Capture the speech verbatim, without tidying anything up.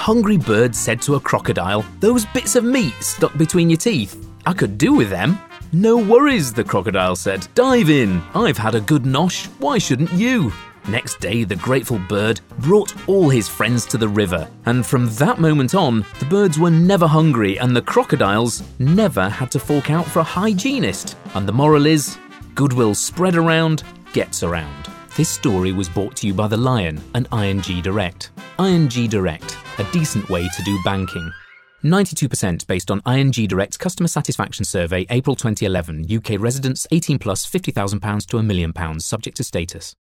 hungry bird said to a crocodile, "Those bits of meat stuck between your teeth, I could do with them." "No worries," the crocodile said. "Dive in. I've had a good nosh. Why shouldn't you?" Next day, the grateful bird brought all his friends to the river, and from that moment on, the birds were never hungry and the crocodiles never had to fork out for a hygienist. And the moral is, goodwill spread around gets around. This story was brought to you by The Lion and I N G Direct. I N G Direct, a decent way to do banking. ninety-two percent based on I N G Direct's customer satisfaction survey, April twenty eleven. U K residents eighteen plus, fifty thousand pounds to a million pounds, subject to status.